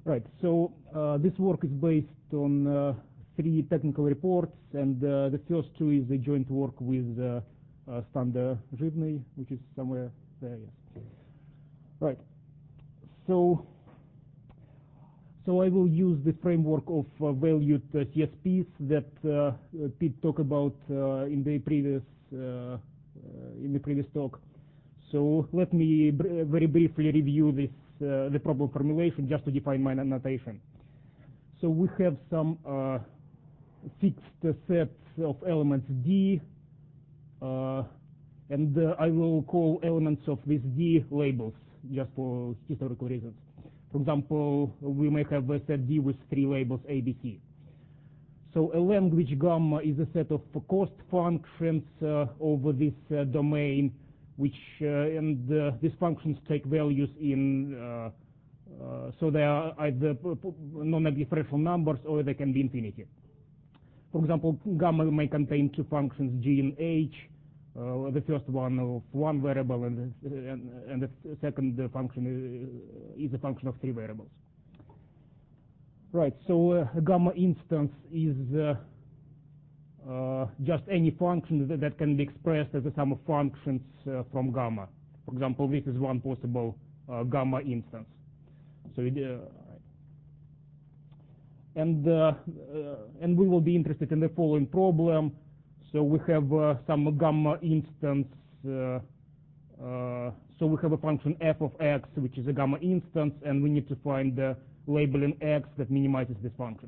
Right. So this work is based on 3 technical reports, and the first 2 is a joint work with Stander Zhivny, which is somewhere there. Yes. Right. So I will use the framework of valued CSPs that Pete talked about in the previous talk. So let me very briefly review this the problem formulation just to define my notation. So we have some fixed sets of elements D, and I will call elements of this D labels just for historical reasons. For example, we may have a set D with 3 labels A, B, C. So a language gamma is a set of cost functions over this domain, which and these functions take values in so they are either non-negative rational numbers or they can be infinity. For example, gamma may contain 2 functions G and H. The first one of 1 variable, and the second function is a function of 3 variables. Right. So a gamma instance is just any function that can be expressed as a sum of functions from gamma. For example, this is one possible gamma instance. So and we will be interested in the following problem. So we have some gamma instance. So we have a function f of x, which is a gamma instance, and we need to find the label in x that minimizes this function.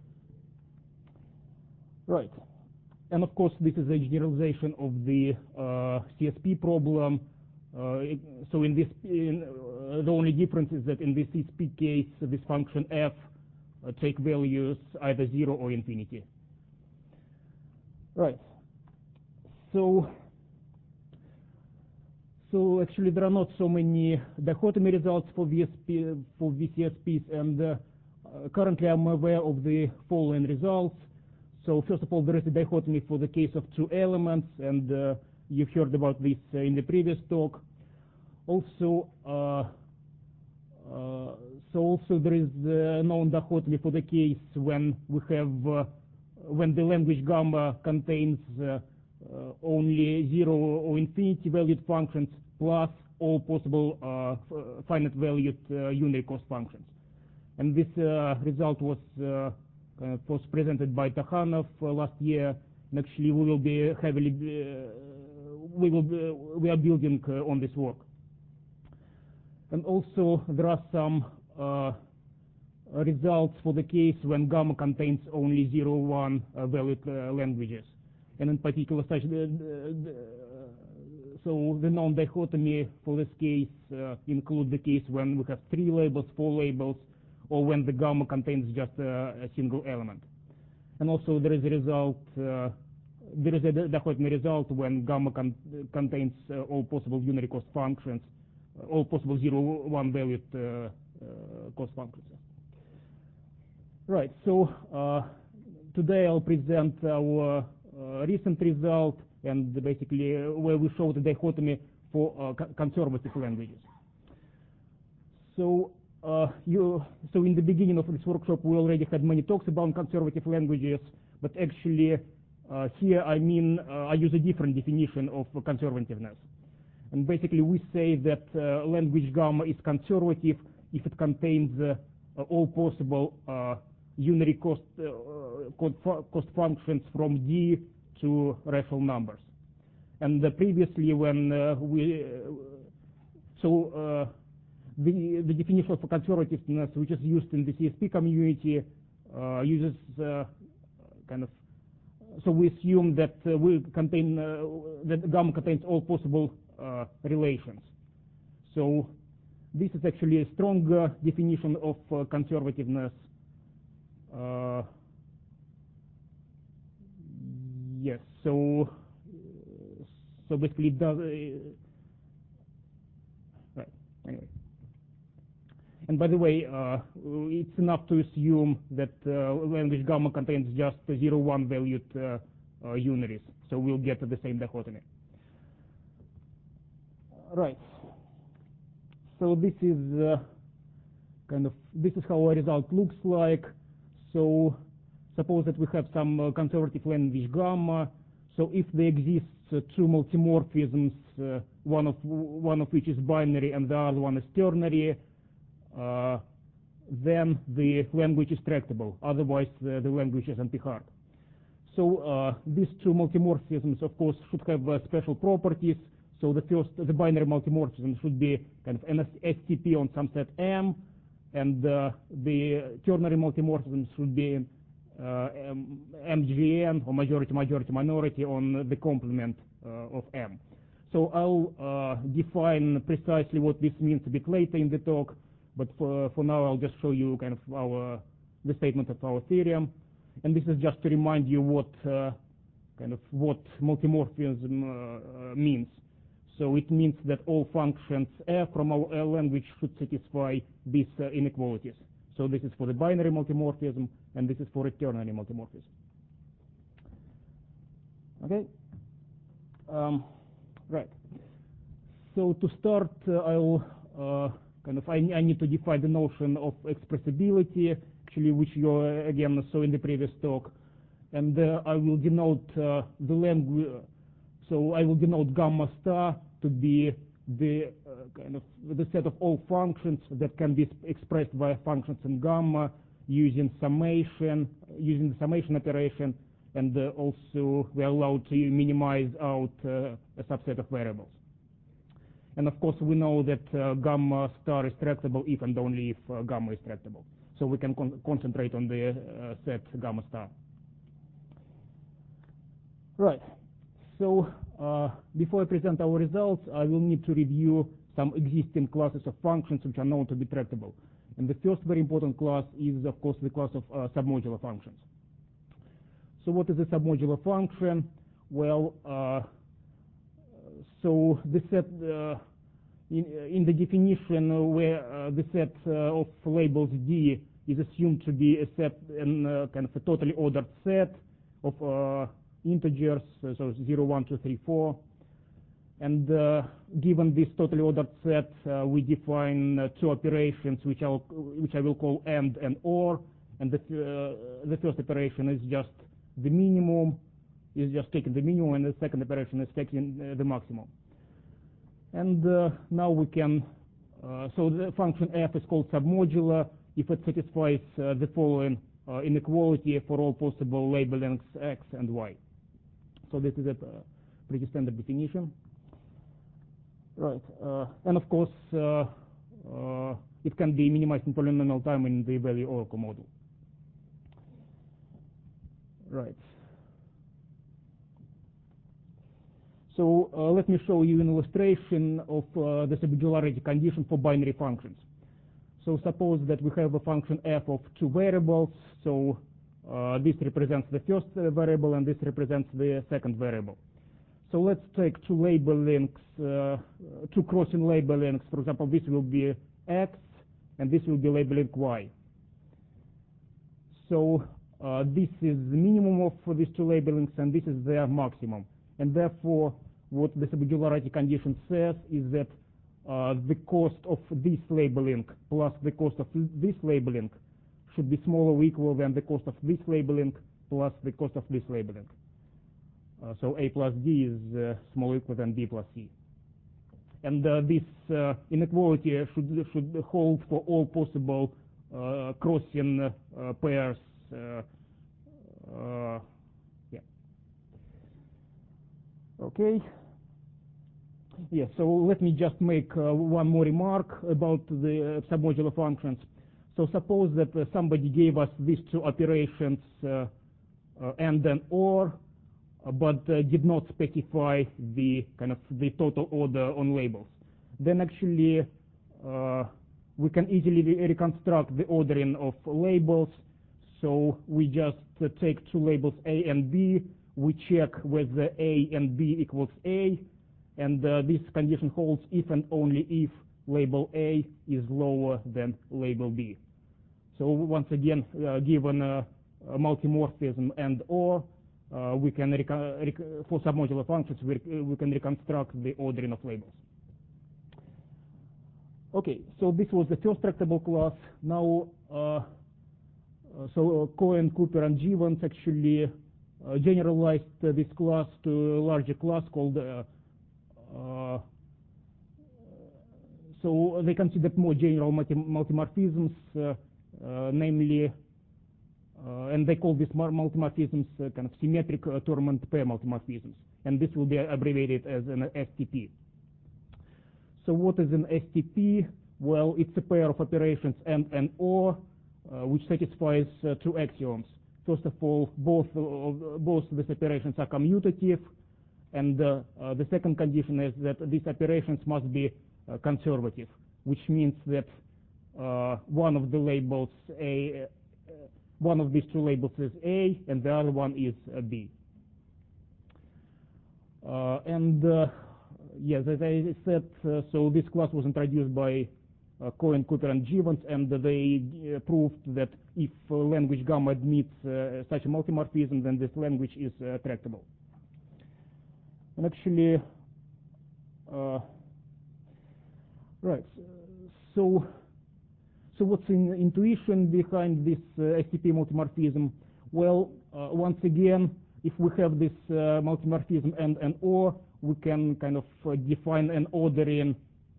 Right. And of course, this is a generalization of the CSP problem. So in this, the only difference is that in this CSP case, this function f take values either 0 or infinity. Right. So actually there are not so many dichotomy results for VCSPs, and currently I'm aware of the following results. So first of all, there is a dichotomy for the case of 2 elements, and you've heard about this in the previous talk. Also, also there is a known dichotomy for the case when we have when the language gamma contains only 0 or infinity valued functions plus all possible finite valued unary cost functions. And this result was presented by Takhanov last year, and actually we will be heavily we are building on this work. And also there are some results for the case when gamma contains only 0, 1 valued languages, and in particular such so the known dichotomy for this case include the case when we have 3 labels, 4 labels, or when the gamma contains just a single element. And also there is a result, there is a dichotomy result when gamma contains all possible unary cost functions, all possible 0, 1 valued cost functions. Right. So today I'll present our recent result, and basically where we show the dichotomy for conservative languages. So so in the beginning of this workshop we already had many talks about conservative languages, but actually here I mean I use a different definition of conservativeness. And basically we say that language gamma is conservative if it contains all possible unary cost functions from D to rational numbers. And previously when the definition of conservativeness, which is used in the CSP community, uses kind of, so we assume that we contain that gamma contains all possible relations. So this is actually a stronger definition of conservativeness. Yes. So basically it does. Right. Anyway. And by the way, it's enough to assume that language gamma contains just 0, 1 valued unaries. So we'll get to the same dichotomy. Right. So this is this is how our result looks like. So suppose that we have some conservative language gamma. So if there exists two multimorphisms, one of which is binary and the other one is ternary, then the language is tractable. Otherwise, the language is NP-hard. So these two multimorphisms, of course, should have special properties. So the binary multimorphism should be kind of an STP on some set M, and the ternary multimorphism should be MGN, or majority-minority on the complement of M. So I'll define precisely what this means a bit later in the talk, but for now I'll just show you kind of the statement of our theorem. And this is just to remind you what multimorphism means. So it means that all functions f from our language should satisfy these inequalities. So this is for the binary multimorphism, and this is for a ternary multimorphism. Okay. Right. So to start, I need to define the notion of expressibility, actually, which you again saw in the previous talk, and I will denote the language. So I will denote gamma star to be the the set of all functions that can be expressed via functions in gamma using summation, using the summation operation, and also we are allowed to minimize out a subset of variables. And of course, we know that gamma star is tractable if and only if gamma is tractable. So we can concentrate on the set gamma star. Right. So before I present our results, I will need to review some existing classes of functions which are known to be tractable. And the first very important class is, of course, the class of submodular functions. So what is a submodular function? Well, so the set in the definition where the set of labels D is assumed to be a set in kind of a totally ordered set of integers, so 0, 1, 2, 3, 4. And given this totally ordered set, we define two operations which I will call AND and OR. And the first operation is just the minimum, is just taking the minimum, and the second operation is taking the maximum. And now we can, so the function f is called submodular if it satisfies the following inequality for all possible label lengths x and y. So this is a pretty standard definition. Right. And of course, it can be minimized in polynomial time in the value oracle model. Right. So let me show you an illustration of the submodularity condition for binary functions. So suppose that we have a function f of two variables. So this represents the first variable, and this represents the second variable. So let's take two label links, two crossing label links. For example, this will be x, and this will be label link y. So this is the minimum of these two label links, and this is their maximum. And therefore, what the submodularity condition says is that the cost of this label link plus the cost of this label link should be smaller or equal than the cost of this label link plus the cost of this label link. So A plus D is smaller or equal than B plus C. And this inequality should hold for all possible crossing pairs. Yeah. Okay. Yeah, so let me just make one more remark about the submodular functions. So suppose that somebody gave us these two operations and then OR, but did not specify the the total order on labels. Then actually we can easily reconstruct the ordering of labels. So we just take two labels A and B. We check whether A and B equals A, and this condition holds if and only if label A is lower than label B. So once again, given a multimorphism and OR, we can for submodular functions we can reconstruct the ordering of labels. Okay, so this was the first tractable class. Now, Cohen, Cooper, and Givens actually generalized this class to a larger class called. So they considered more general multimorphisms, namely, and they call these multimorphisms kind of symmetric Tournament pair multimorphisms, and this will be abbreviated as an STP. So what is an STP? Well, it's a pair of operations and or which satisfies two axioms. First of all, both these operations are commutative, and the second condition is that these operations must be conservative, which means that one of the labels one of these two labels is A, and the other one is B. Yes, as I said, so this class was introduced by Cohen, Cooper, and Givens, and they proved that if language gamma admits such a multimorphism, then this language is tractable. And actually, right. So what's the intuition behind this STP multimorphism? Well, once again, if we have this multimorphism and or, we can kind of define an ordering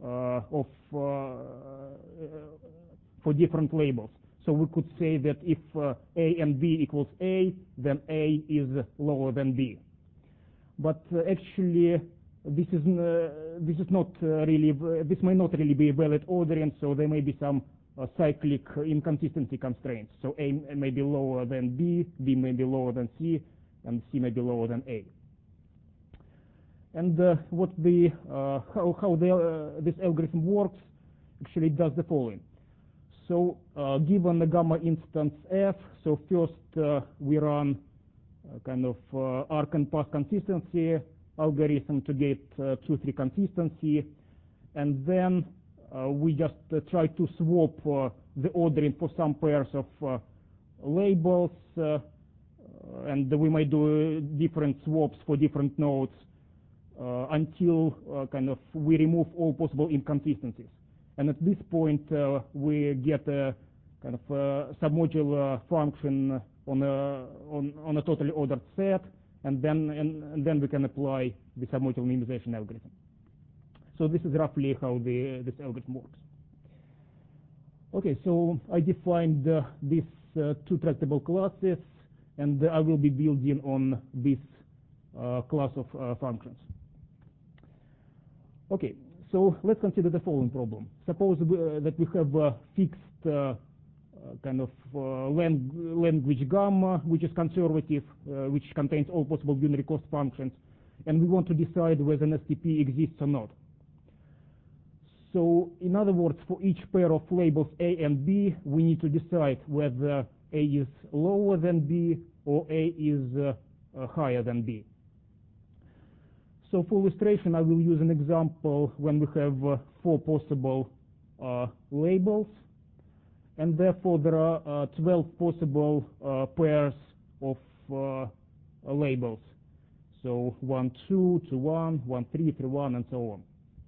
for different labels. So we could say that if A and B equals A, then A is lower than B. But actually, this may not really be a valid ordering. So there may be some cyclic inconsistency constraints. So A may be lower than B, B may be lower than C, and C may be lower than A. And how this algorithm works actually does the following. So given the gamma instance F, so first we run kind of arc and path consistency algorithm to get 2-3 consistency, and then we just try to swap the ordering for some pairs of labels, and we might do different swaps for different nodes until kind of we remove all possible inconsistencies. And at this point, we get a kind of submodular function on a totally ordered set, and then we can apply the submodular minimization algorithm. So this is roughly how this algorithm works. Okay, so I defined these two tractable classes, and I will be building on this class of functions. Okay, so let's consider the following problem. Suppose that we have a fixed kind of language gamma, which is conservative, which contains all possible unary cost functions, and we want to decide whether an STP exists or not. So in other words, for each pair of labels A and B, we need to decide whether A is lower than B or A is higher than B. So for illustration, I will use an example when we have 4 possible labels, and therefore there are 12 possible pairs of labels. So 1, 2, 2, 1, 1, 3, 3, 1, and so on.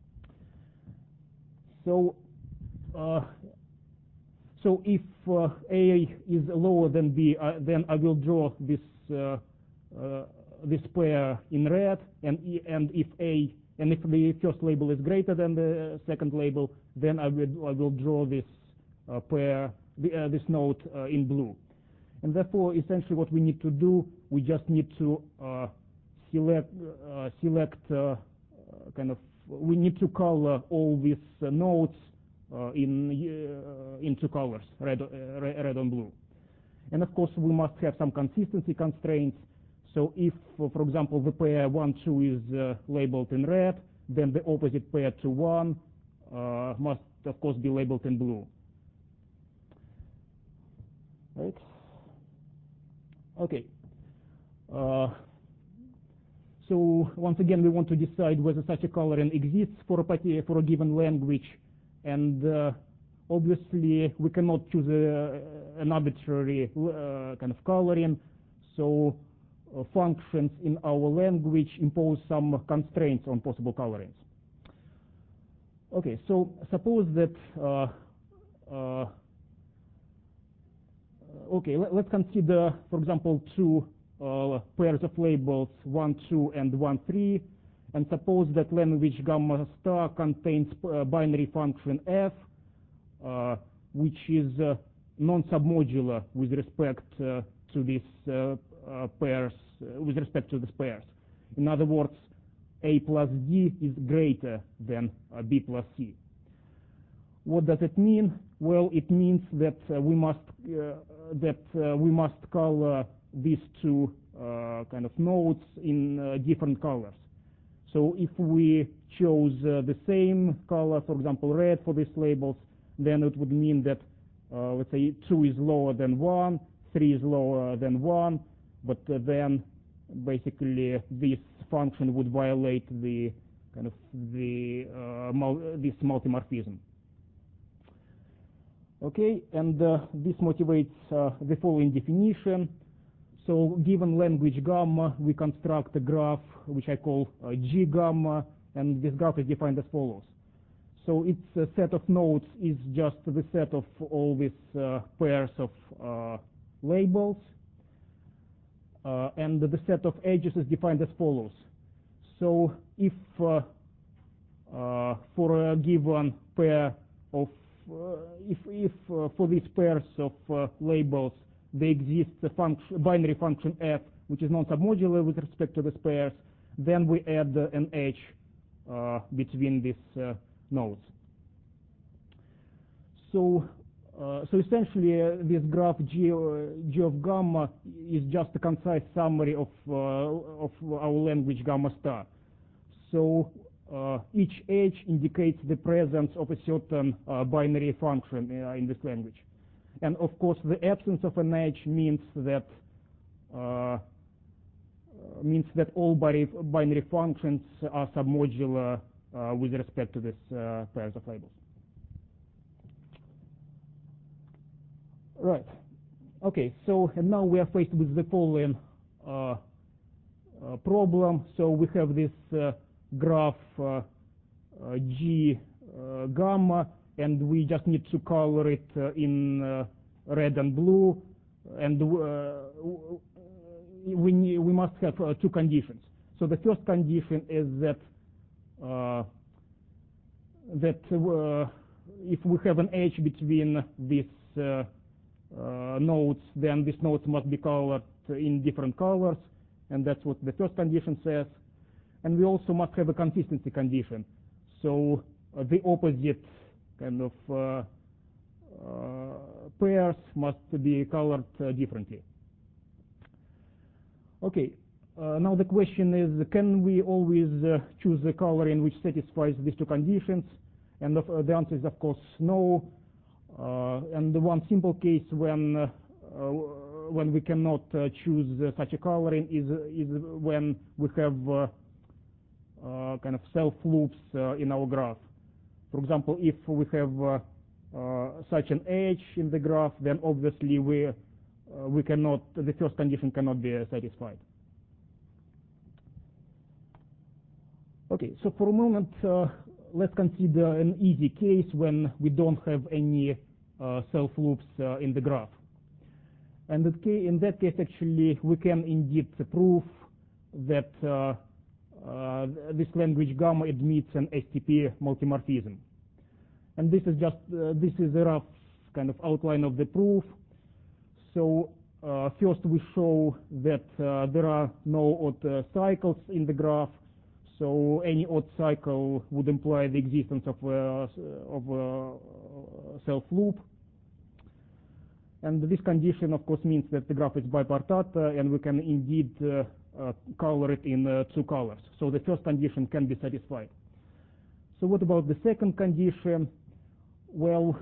So if A is lower than B, then I will draw this this pair in red, and if the first label is greater than the second label, then I will draw this pair, this node in blue. And therefore, essentially, what we need to do, we just need to we need to color all these nodes in 2 colors, red and blue. And of course, we must have some consistency constraints. So if, for example, the pair 1, 2 is labeled in red, then the opposite pair 2, 1 must, of course, be labeled in blue. Right? Okay. So once again, we want to decide whether such a coloring exists for a given language, and obviously we cannot choose an arbitrary kind of coloring. So functions in our language impose some constraints on possible colorings. Okay, so suppose that let's consider, for example, two pairs of labels 1, 2, and 1, 3, and suppose that language gamma star contains binary function f, which is non-submodular with respect to these pairs, with respect to these pairs. In other words, a plus d is greater than b plus c. What does it mean? Well, it means that we must color these two kind of nodes in different colors. So if we chose the same color, for example, red for these labels, then it would mean that let's say 2 is lower than 1, 3 is lower than 1, but then basically this function would violate the kind of this multimorphism. Okay, and this motivates the following definition. So given language gamma, we construct a graph which I call G gamma, and this graph is defined as follows. So its set of nodes is just the set of all these pairs of labels, and the set of edges is defined as follows. So if for a given pair of if for these pairs of labels there exists a binary function f which is non-submodular with respect to these pairs, then we add an edge between these nodes. So essentially this graph G of gamma is just a concise summary of our language gamma star. So each edge indicates the presence of a certain binary function in this language. And of course the absence of an edge means that all binary functions are submodular with respect to these pairs of labels. Right. Okay, so and now we are faced with the following problem. So we have this graph G gamma, and we just need to color it in red and blue, and we must have two conditions. So the first condition is that if we have an edge between these nodes, then these nodes must be colored in different colors, and that's what the first condition says. And we also must have a consistency condition. So the opposite kind of pairs must be colored differently. Okay, now the question is, can we always choose a coloring which satisfies these two conditions? And the answer is of course no. And the one simple case when we cannot choose such a coloring is when we have kind of self-loops in our graph. For example, if we have such an edge in the graph, then obviously we cannot, the first condition cannot be satisfied. Okay, so for a moment, let's consider an easy case when we don't have any self-loops in the graph. And in that case, actually, we can indeed prove that this language gamma admits an STP multimorphism. And this is just this is a rough kind of outline of the proof. So first we show that there are no odd cycles in the graph. So any odd cycle would imply the existence of a self-loop. And this condition, of course, means that the graph is bipartite, and we can indeed color it in two colors. So the first condition can be satisfied. So what about the second condition? Well,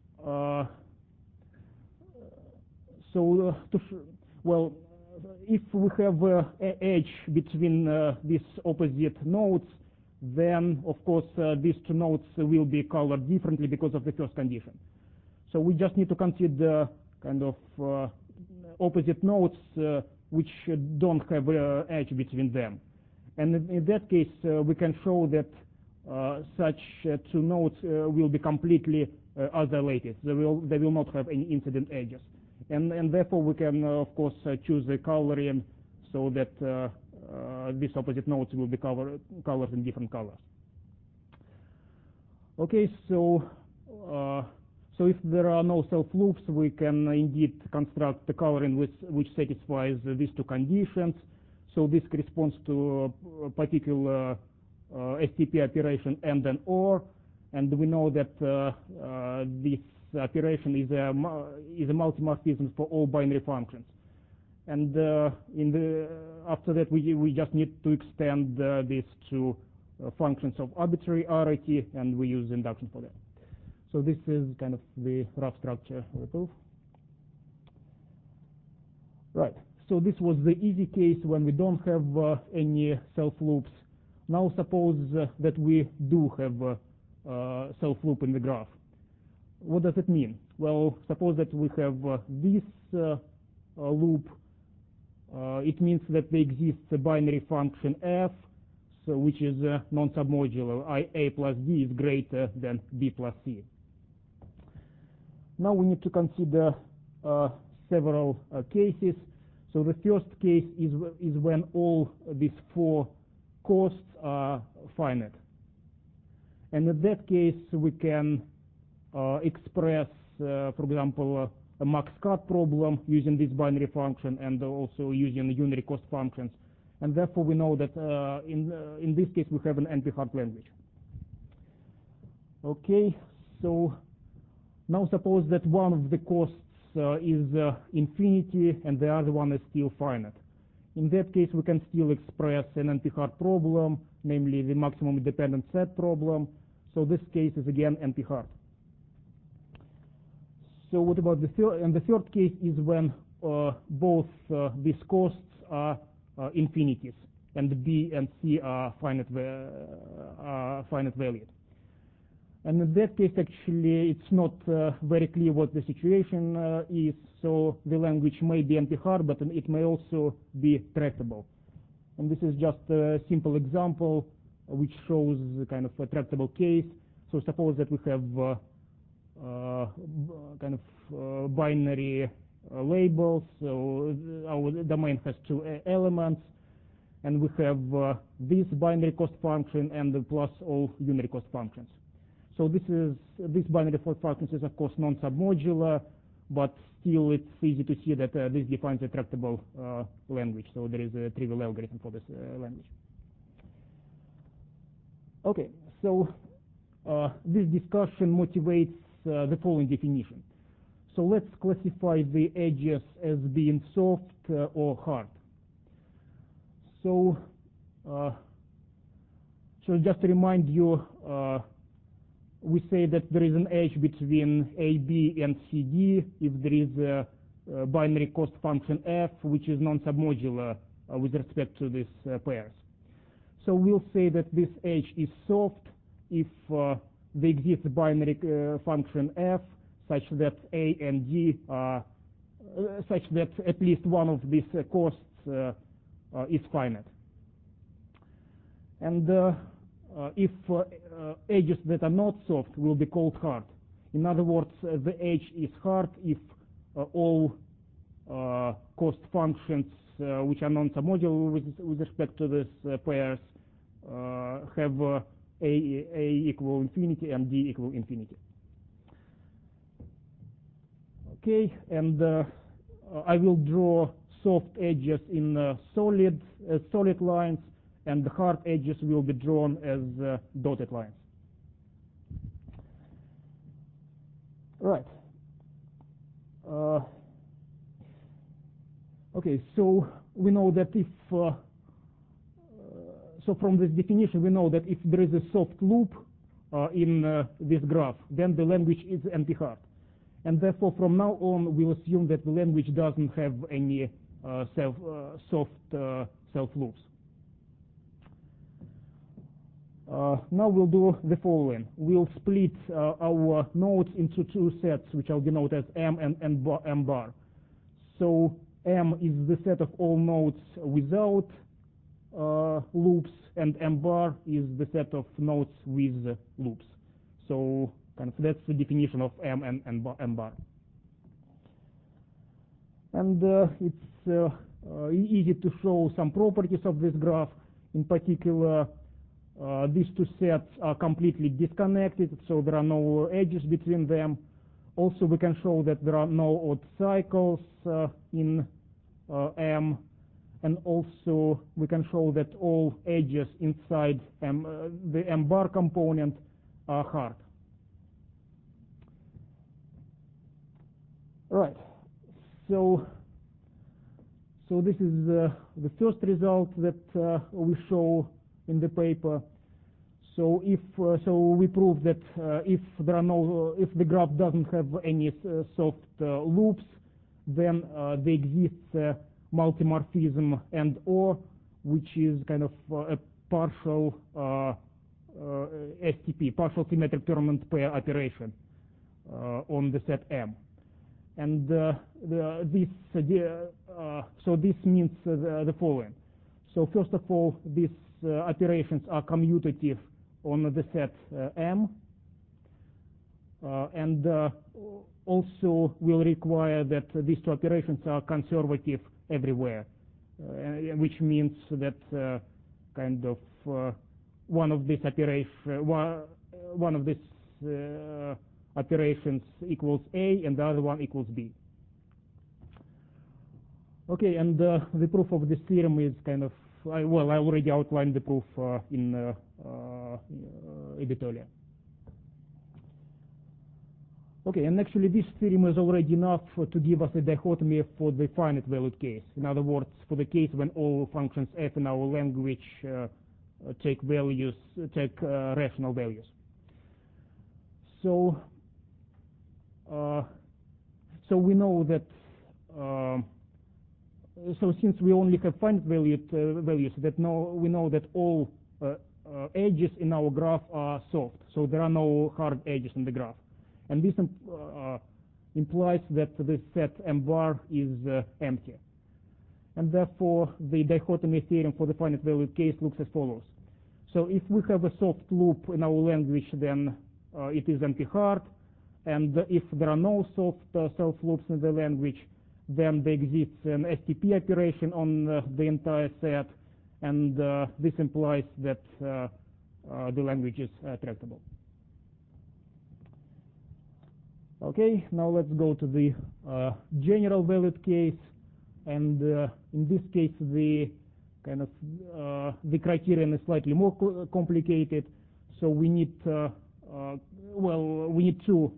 if we have an edge between these opposite nodes, then of course these two nodes will be colored differently because of the first condition. So we just need to consider kind of opposite nodes which don't have an edge between them. And in that case, we can show that such two nodes will be completely isolated. They will not have any incident edges. And therefore we can, of course, choose a coloring so that these opposite nodes will be colored in different colors. Okay, so if there are no self-loops, we can indeed construct the coloring which satisfies these two conditions. So this corresponds to a particular STP operation and an OR, and we know that this operation is a multimorphism for all binary functions. And after that, we just need to extend this to functions of arbitrary rarity, and we use induction for that. So this is kind of the rough structure of the proof. Right. So this was the easy case when we don't have any self-loops. Now suppose that we do have self-loop in the graph. What does it mean? Well, suppose that we have this loop. It means that there exists a binary function f, so which is non-submodular. A plus d is greater than b plus c. Now we need to consider several cases. So the first case is when all these four costs are finite. And in that case, we can express, for example, a max-cut problem using this binary function and also using unary cost functions. And therefore, we know that in this case, we have an NP-hard language. Okay, so now suppose that one of the costs is infinity and the other one is still finite. In that case, we can still express an NP-hard problem, namely the maximum independent set problem. So this case is again NP-hard. So what about the third? And the third case is when both these costs are infinities, and b and c are finite valued. And in that case, actually, it's not very clear what the situation is. So the language may be NP-hard, but it may also be tractable. And this is just a simple example which shows a kind of a tractable case. So suppose that we have kind of binary labels. So our domain has two elements, and we have this binary cost function and plus all unary cost functions. So this binary cost function is of course non-submodular, but still it's easy to see that this defines a tractable language. So there is a trivial algorithm for this language. Okay, so this discussion motivates the following definition. So let's classify the edges as being soft or hard. So, just to remind you, we say that there is an edge between AB and CD if there is a binary cost function f, which is non-submodular with respect to these pairs. So we'll say that this edge is soft if there exists a binary function f such that A and D are such that at least one of these costs is finite. And if edges that are not soft will be called hard. In other words, the edge is hard if all cost functions which are non-submodular with respect to these pairs have A equal infinity and D equal infinity. Okay, and I will draw soft edges in solid lines, and the hard edges will be drawn as dotted lines. Right. Okay, so we know that if so from this definition we know that if there is a soft loop in this graph, then the language is NP-hard. And therefore, from now on, we'll assume that the language doesn't have any soft self-loops. Now we'll do the following. We'll split our nodes into two sets, which I'll denote as M and M bar. So M is the set of all nodes without loops, and M bar is the set of nodes with loops. So kind of that's the definition of M and M bar. And it's easy to show some properties of this graph. In particular, these two sets are completely disconnected, so there are no edges between them. Also, we can show that there are no odd cycles in M, and also we can show that all edges inside the M bar component are hard. Right. So this is the first result that we show in the paper. So if we prove that if the graph doesn't have any soft loops, then there exists multimorphism and or, which is kind of a partial STP, partial symmetric tournament pair operation on the set M. And so this means the following. So first of all, these operations are commutative on the set M, and also will require that these two operations are conservative everywhere, which means that kind of one of these operations equals A and the other one equals B. Okay, and the proof of this theorem is kind of, I already outlined the proof in Editolia. Okay, and actually this theorem is already enough to give us a dichotomy for the finite valued case. In other words, for the case when all functions f in our language take rational values. So we know that so since we only have finite valued values, we know that all edges in our graph are soft. So there are no hard edges in the graph, and this implies that the set M bar is empty, and therefore the dichotomy theorem for the finite valued case looks as follows. So if we have a soft loop in our language, then it is NP-hard, and if there are no soft self-loops in the language, then there exists an STP operation on the entire set, and this implies that the language is tractable. Okay, now let's go to the general valued case, and in this case the kind of the criterion is slightly more complicated. So we need we need two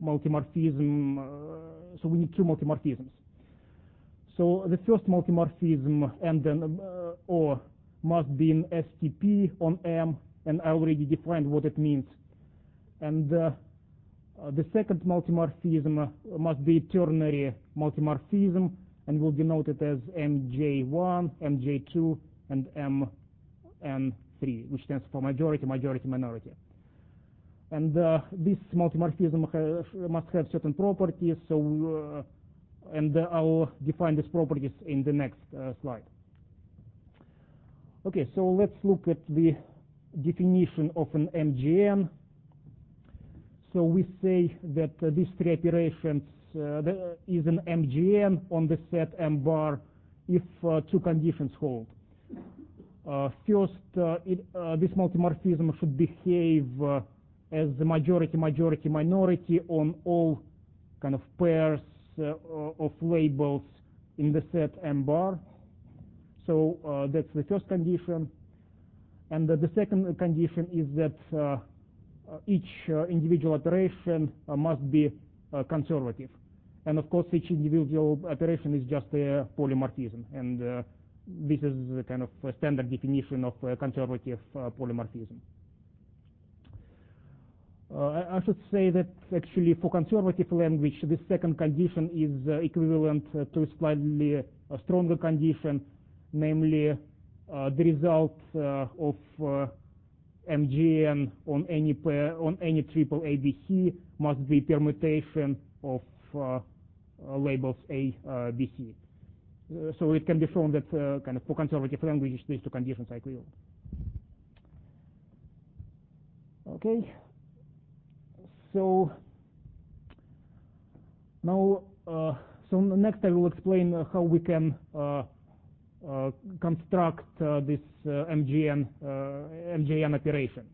multimorphisms. So the first multimorphism and then or must be in STP on M, and I already defined what it means. And the second multimorphism must be ternary multimorphism, and will denote it as MJ1, MJ2, and MN3, which stands for majority, majority, minority. And this multimorphism must have certain properties. So and I'll define these properties in the next slide. Okay, so let's look at the definition of an MGN. So we say that these three operations is an MGN on the set M bar if two conditions hold. First, this multimorphism should behave as the majority, majority, minority on all kind of pairs of labels in the set M bar. So that's the first condition. And the second condition is that each individual operation must be conservative. And of course, each individual operation is just a polymorphism. And this is a kind of a standard definition of conservative polymorphism. I should say that actually for conservative language, this second condition is equivalent to a slightly stronger condition, namely the result of MGN on any pair, on any triple ABC must be permutation of labels A, B, C. so it can be shown that kind of for conservative languages these two conditions are equivalent. Okay. So now, so next I will explain how we can construct this MJN operation.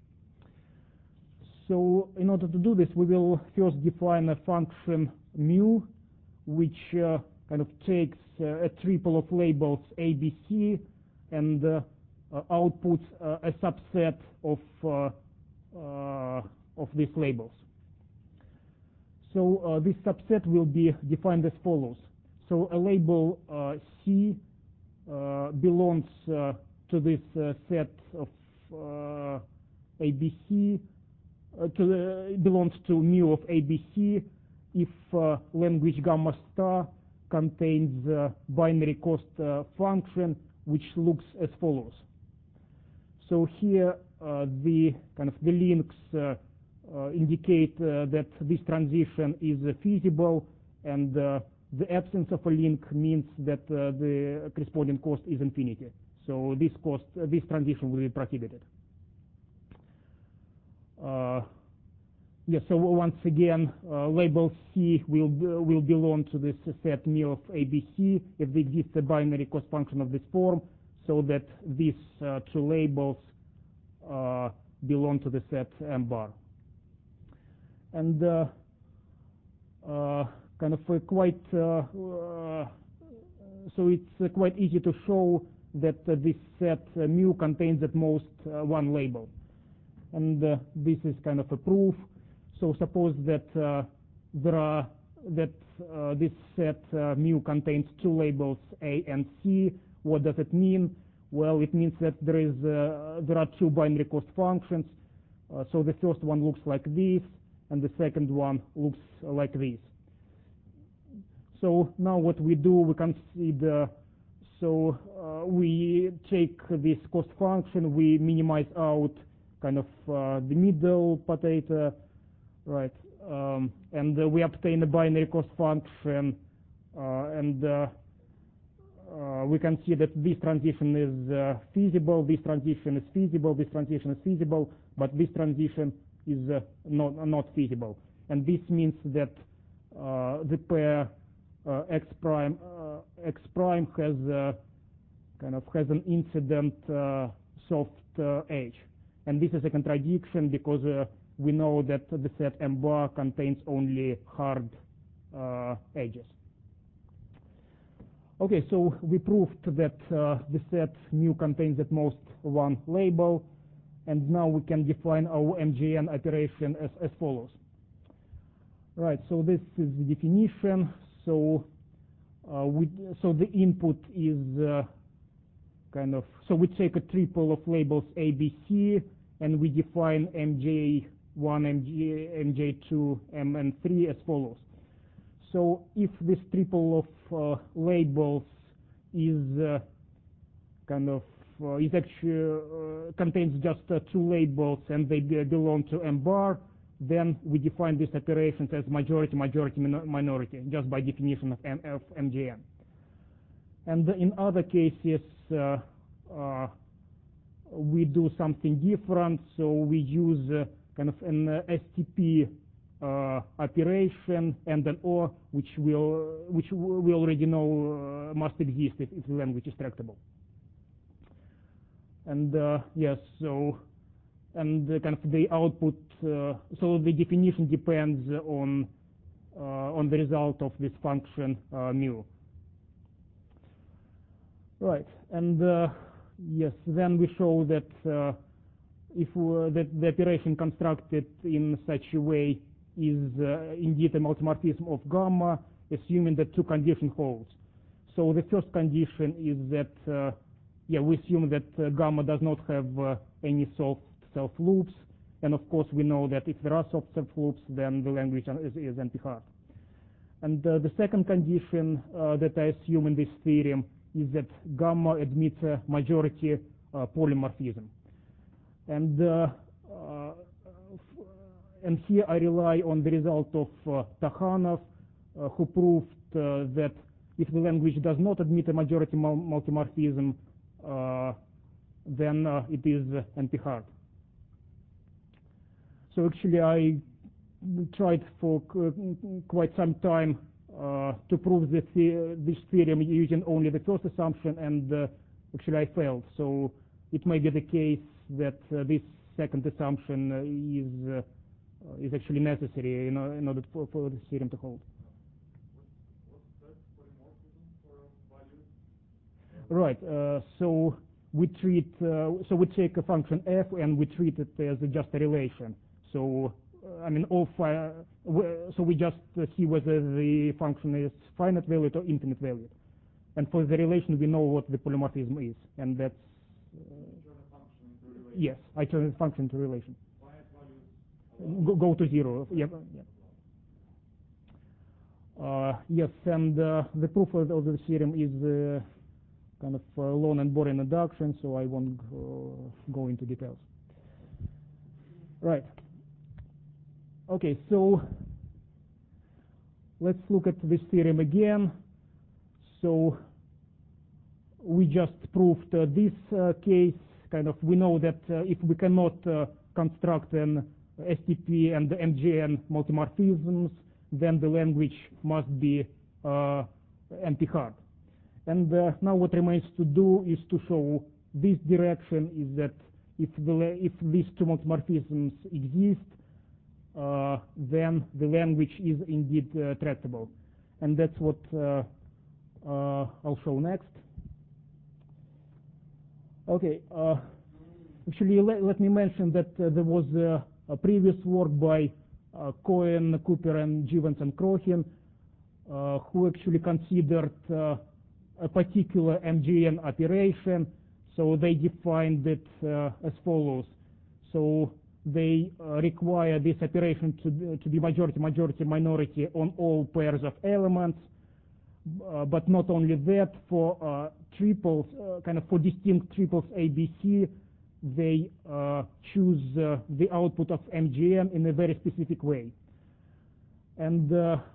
So in order to do this, we will first define a function mu, which kind of takes a triple of labels ABC and outputs a subset of these labels. So this subset will be defined as follows. So a label C belongs to this set of ABC, belongs to mu of ABC if language gamma star contains binary cost function which looks as follows. So here the kind of the links indicate that this transition is feasible, and the absence of a link means that the corresponding cost is infinity. So this transition will be prohibited. Yes, so once again, label C will belong to this set mu of ABC if there exists a binary cost function of this form, so that these two labels belong to the set M bar. And kind of quite so it's quite easy to show that this set mu contains at most one label, and this is kind of a proof. So suppose that this set mu contains two labels A and C. What does it mean? Well, it means that there are two binary cost functions. So the first one looks like this, and the second one looks like this. So now what we do, we consider, so we take this cost function, we minimize out kind of the middle potato, right, and we obtain a binary cost function, and we can see that this transition is feasible, this transition is feasible, this transition is feasible, but this transition is not feasible. And this means that the pair X prime has kind of has an incident soft edge, and this is a contradiction because we know that the set M bar contains only hard edges. Okay, so we proved that the set mu contains at most one label, and now we can define our MJN operation as follows. Right, so this is the definition. So so the input is kind of, so we take a triple of labels ABC, and we define MJ1, MJ2, MN3 as follows. So if this triple of labels is kind of is actually contains just two labels and they belong to M bar, then we define these operations as majority, majority, minority, just by definition of MJN. And in other cases, we do something different. So we use kind of an STP operation and an OR, which we already know must exist if the language is tractable. And yes, so and kind of the output. So the definition depends on the result of this function mu. Right, and yes, then we show that that the operation constructed in such a way is indeed a multimorphism of gamma, assuming that two conditions holds. So the first condition is that we assume that gamma does not have any soft self-loops, and of course we know that if there are soft self-loops, then the language is NP-hard. And the second condition that I assume in this theorem is that gamma admits a majority polymorphism. And here I rely on the result of Takhanov, who proved that If the language does not admit a majority multimorphism, then it is NP-hard. So actually I tried for quite some time to prove this theorem using only the first assumption, and actually I failed. So it may be the case that this second assumption is actually necessary in order for this theorem to hold. What's that polymorphism for values? Right. So we take a function f and we treat it as just a relation. So I mean, so we just see whether the function is finite valued or infinite valued. And for the relation, we know what the polymorphism is, and that's. Turn a function into relation. Yes, I turn the function into relation. Finite values Go to 0. Yep. Yes, and the proof of the theorem is kind of long and boring introduction, so I won't go into details. Right. Okay, so let's look at this theorem again. So we just proved this case. Kind of, we know that if we cannot construct an STP and the MGN multimorphisms, then the language must be NP-hard. And now what remains to do is to show this direction is that if these two multimorphisms exist, then the language is indeed tractable. And that's what I'll show next. Okay, actually let me mention that there was a previous work by Cohen, Cooper, and Givens and Crohin, who actually considered a particular MGN operation. So they defined it as follows. So they require this operation to be majority on all pairs of elements, but not only that, for triples, kind of for distinct triples ABC, they choose the output of MGN in a very specific way. And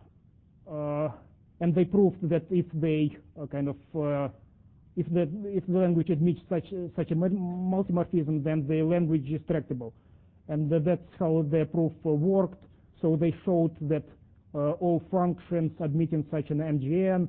they proved that if they if the language admits such a multimorphism, then the language is tractable. And that's how their proof worked. So they showed that all functions admitting such an MGN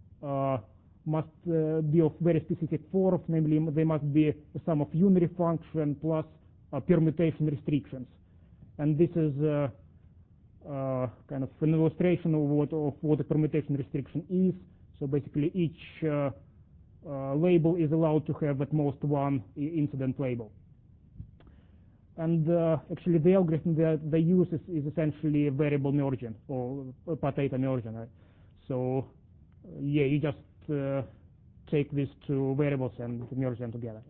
must be of very specific form, namely they must be a sum of unary function plus permutation restrictions. And this is kind of an illustration of what a permutation restriction is. So basically each label is allowed to have at most one incident label. And actually the algorithm that they use is essentially a variable merging or a potato merging. Right? So yeah, you just take these two variables and merge them together.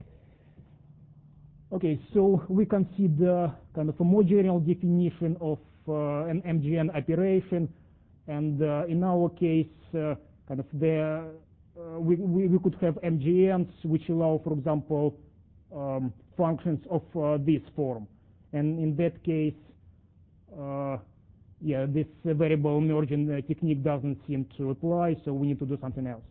Okay, so we consider kind of a more general definition of an MGN operation, and in our case, kind of we could have MGNs which allow, for example, functions of this form, and in that case, yeah, this variable merging technique doesn't seem to apply, so we need to do something else.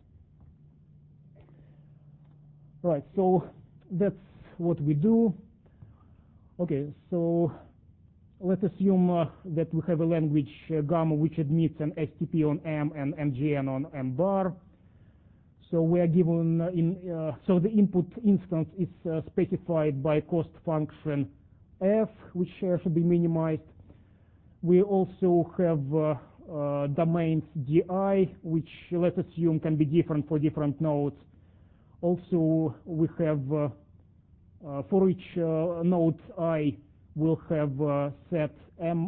Right, so that's what we do. Okay, so let's assume that we have a language gamma which admits an STP on M and MGN on M bar. So we are given so the input instance is specified by cost function f, which should be minimized. We also have domains di, which let's assume can be different for different nodes. Also, we have for each node I will have set M.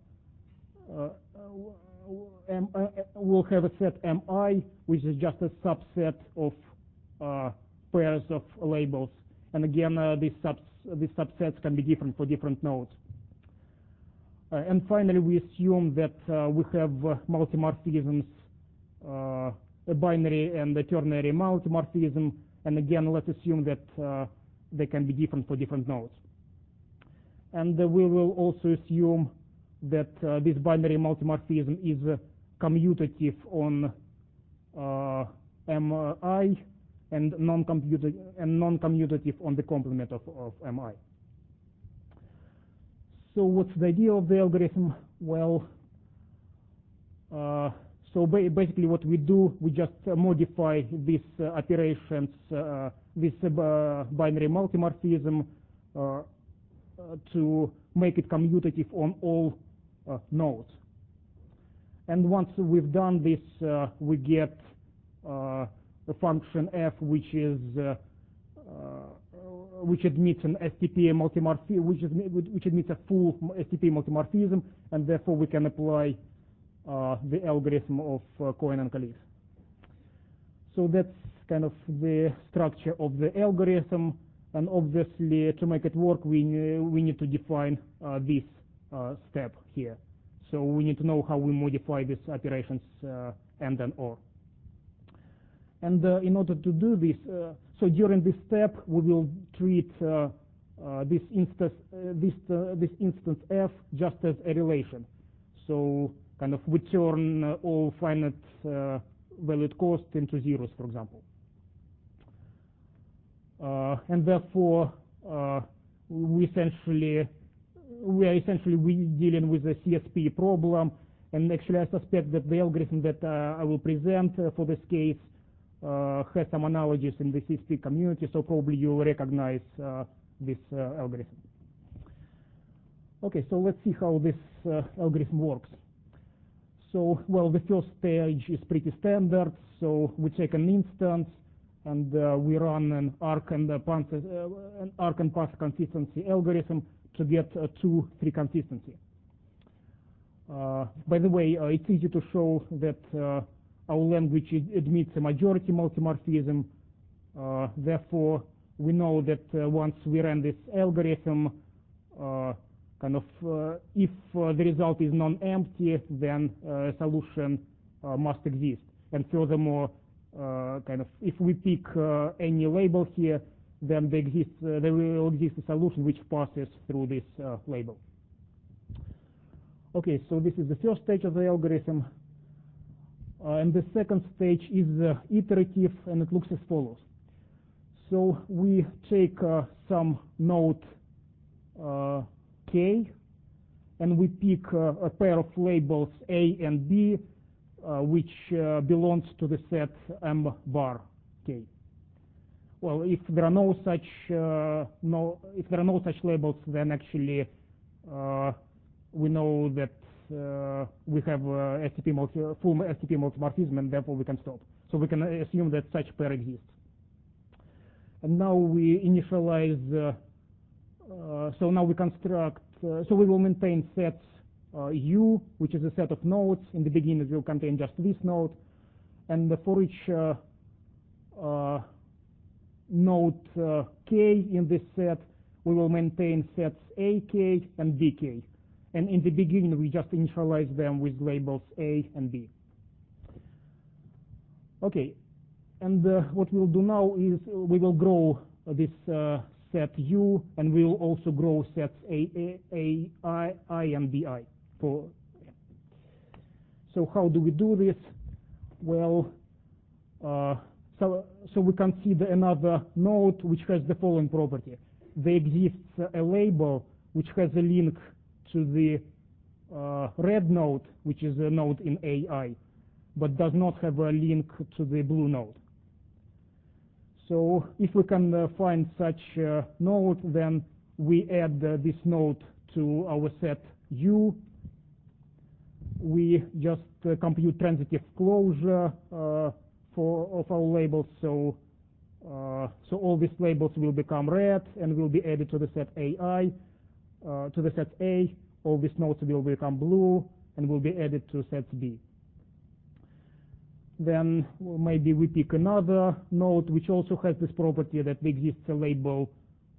We'll have a set Mi, which is just a subset of pairs of labels. And again, these subsets can be different for different nodes. And finally, we assume that we have multimorphisms, a binary and a ternary multimorphism. And again, let's assume that they can be different for different nodes. And we will also assume that this binary multimorphism is commutative on mi and non-commutative on the complement of mi. So what's the idea of the algorithm? Well, basically what we do, we just modify these operations, this binary multimorphism to make it commutative on all nodes. And once we've done this, we get a function f which admits an STP multimorphism, which admits a full STP multimorphism, and therefore we can apply the algorithm of Cohen and Kalisz. So that's kind of the structure of the algorithm, and obviously to make it work we need to define this step here. So we need to know how we modify these operations and then or. And in order to do this, so during this step we will treat this instance f just as a relation. So kind of we turn all finite valued cost into zeros, for example. And therefore we are essentially dealing with a CSP problem, and actually I suspect that the algorithm that I will present for this case has some analogies in the CSP community, so probably you recognize this algorithm. Okay, so let's see how this algorithm works. So, well, the first stage is pretty standard. So we take an instance and we run an arc and path consistency algorithm to get a 2-3 consistency. By the way, it's easy to show that our language admits a majority multimorphism. Therefore, we know that once we run this algorithm, if the result is non-empty, then a solution must exist. And furthermore, if we pick any label here, then there will exist a solution which passes through this label. Okay, so this is the first stage of the algorithm. And the second stage is iterative, and it looks as follows. So we take some node k, and we pick a pair of labels a and b, which belongs to the set m bar k. Well, if there are no such labels, then actually we know that we have full STP multimorphism, and therefore we can stop. So we can assume that such pair exists. And now we initialize. So now we construct. So we will maintain sets U, which is a set of nodes. In the beginning, it will contain just this node, and for each node k in this set, we will maintain sets AK and BK. And in the beginning, we just initialize them with labels A and B. Okay, and what we'll do now is we will grow this set U, and we will also grow sets I and BI. So how do we do this? Well, so we consider another node which has the following property. There exists a label which has a link to the red node, which is a node in AI, but does not have a link to the blue node. So if we can find such a node, then we add this node to our set U. We just compute transitive closure of our labels. So all these labels will become red and will be added to the set AI. To the set A, all these nodes will become blue and will be added to sets B. Then maybe we pick another node which also has this property that there exists a label,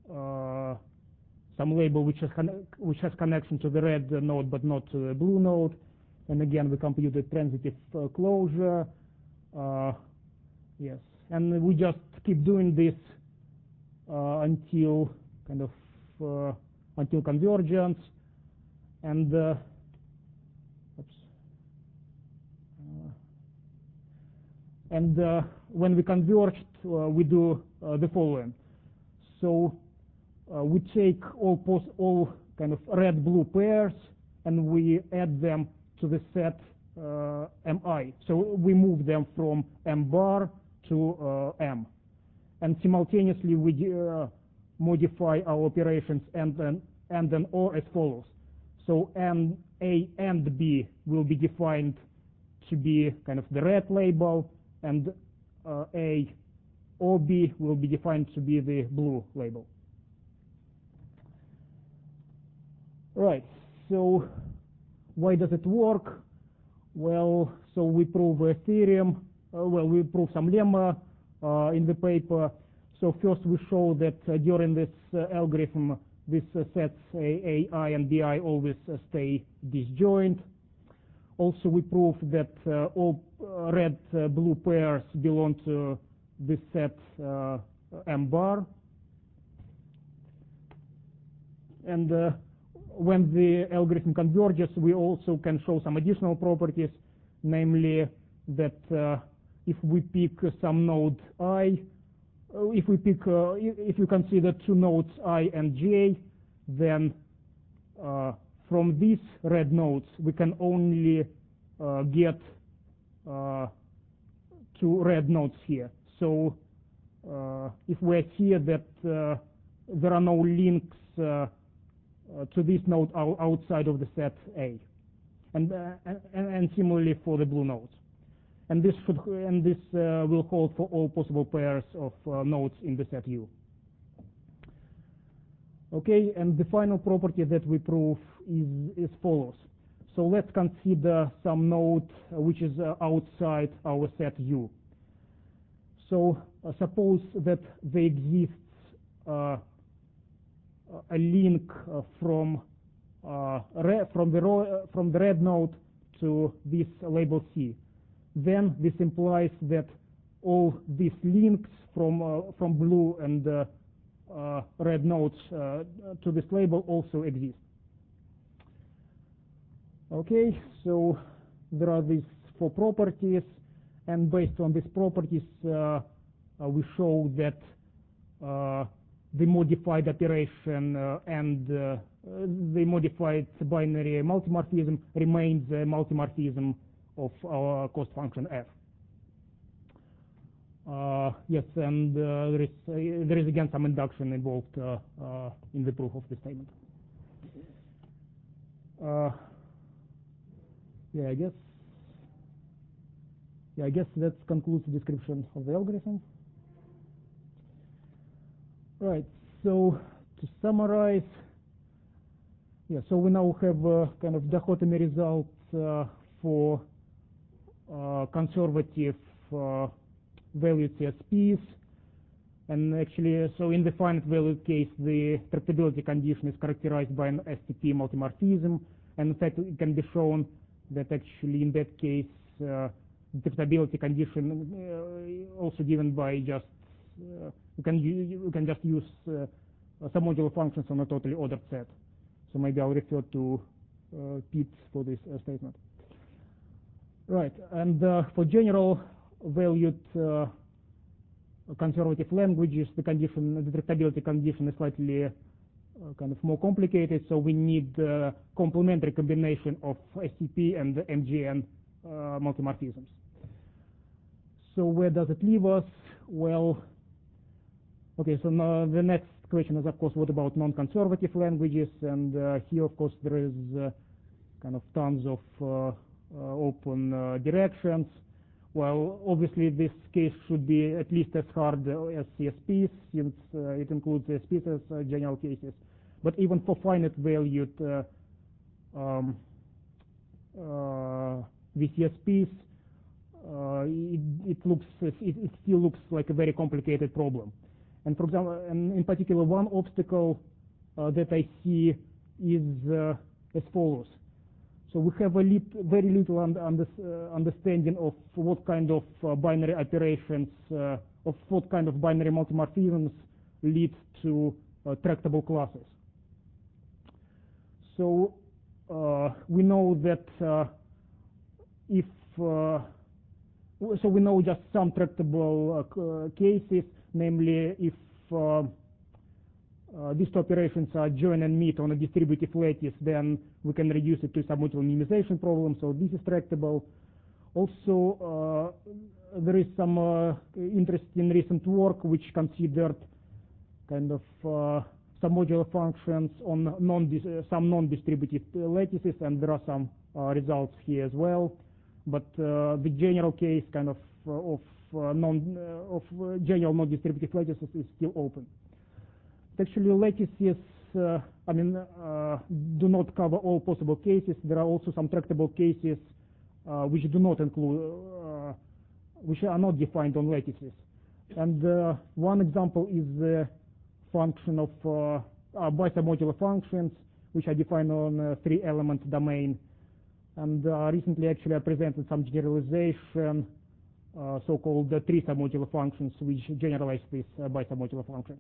some label which has connection to the red node but not to the blue node. And again, we compute the transitive closure. Yes, and we just keep doing this until until convergence. And And when we converged, we do the following. So we take all kind of red-blue pairs and we add them to the set Mi. So we move them from M bar to M. And simultaneously we modify our operations and then or as follows. So A and B will be defined to be kind of the red label, and A or B will be defined to be the blue label. Right, so why does it work? Well, so we prove a theorem, we prove some lemma in the paper. So first we show that during this algorithm, these sets AI and BI always stay disjoint. Also we prove that all red-blue pairs belong to this set M bar. And when the algorithm converges, we also can show some additional properties, namely that if we pick some node I, if you consider two nodes I and J, then from these red nodes we can only get two red nodes here. So if we're here that there are no links to this node outside of the set A, and similarly for the blue nodes. And this will hold for all possible pairs of nodes in the set U. Okay, and the final property that we prove is follows. So let's consider some node which is outside our set U. So suppose that there exists a link from the red node to this label C. Then this implies that all these links from blue and red nodes to this label also exist. Okay, so there are these four properties, and based on these properties, we show that the modified operation and the modified binary multimorphism remains a multimorphism of our cost function f. Yes, and there is again some induction involved in the proof of the statement. I guess that concludes the description of the algorithm. Right. So to summarize, so we now have a kind of dichotomy results for conservative valued CSPs. And actually, so in the finite valued case, the tractability condition is characterized by an STP multimorphism. And in fact, it can be shown that actually in that case, the tractability condition also given by just, you can just use some modular functions on a totally ordered set. So maybe I'll refer to Pete for this statement. Right, and for general valued conservative languages, the tractability condition is slightly kind of more complicated. So we need complementary combination of STP and MGN multimorphisms. So where does it leave us? Well, okay, so now the next question is, of course, what about non-conservative languages? And here, of course, there is kind of tons of open directions. Well, obviously, this case should be at least as hard as CSPs, since it includes CSPs as general cases. But even for finite valued VCSPs, it still looks like a very complicated problem. And for example, and in particular, one obstacle that I see is as follows. So we have very little understanding of what kind of binary operations, of what kind of binary multimorphisms lead to tractable classes. So we know that if So we know just some tractable cases, namely if these two operations are join and meet on a distributive lattice, then we can reduce it to submodular minimization problem. So this is tractable. Also, there is some interesting recent work which considered kind of submodular functions on some non-distributive lattices, and there are some results here as well. But the general case kind of general non-distributive lattices is still open. Actually, lattices, do not cover all possible cases. There are also some tractable cases which do not include, which are not defined on lattices. And one example is the function of bisubmodular functions, which are defined on a 3-element domain. And recently, actually, I presented some generalization, so-called 3-submodular functions, which generalize these bisubmodular functions.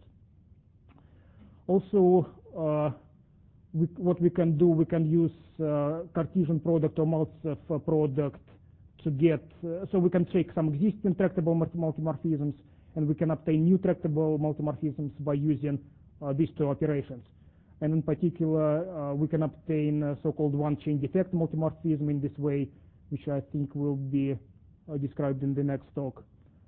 Also, what we can do, we can use Cartesian product or Maltsev product to get, so we can take some existing tractable multimorphisms, and we can obtain new tractable multimorphisms by using these two operations. And in particular, we can obtain so-called one-chain defect multimorphism in this way, which I think will be described in the next talk.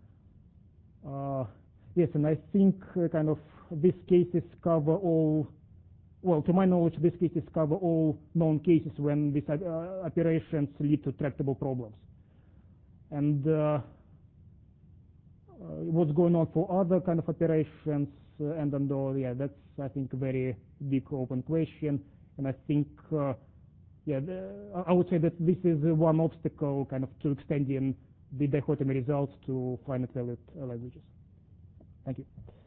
Yes, and I think kind of these cases cover all, well, to my knowledge, these cases cover all known cases when these operations lead to tractable problems. And what's going on for other kind of operations, and yeah, that's, I think, a very big open question. And I think, yeah, I would say that this is one obstacle kind of to extending the dichotomy results to finite valued languages. Thank you.